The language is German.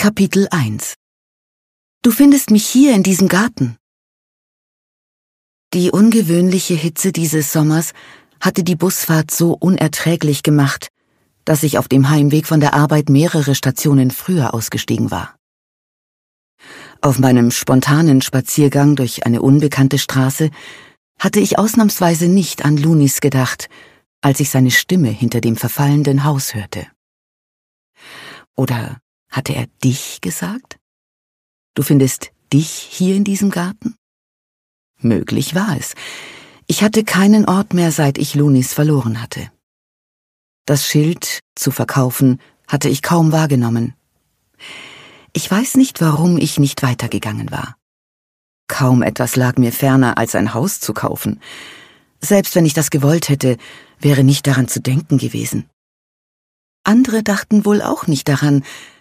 Kapitel 1 Du findest mich hier in diesem Garten. Die ungewöhnliche Hitze dieses Sommers hatte die Busfahrt so unerträglich gemacht, dass ich auf dem Heimweg von der Arbeit mehrere Stationen früher ausgestiegen war. Auf meinem spontanen Spaziergang durch eine unbekannte Straße hatte ich ausnahmsweise nicht an Lunis gedacht, als ich seine Stimme hinter dem verfallenden Haus hörte. Oder hatte er dich gesagt? Du findest dich hier in diesem Garten? Möglich war es. Ich hatte keinen Ort mehr, seit ich Lunis verloren hatte. Das Schild zu verkaufen hatte ich kaum wahrgenommen. Ich weiß nicht, warum ich nicht weitergegangen war. Kaum etwas lag mir ferner, als ein Haus zu kaufen. Selbst wenn ich das gewollt hätte, wäre nicht daran zu denken gewesen. Andere dachten wohl auch nicht daran,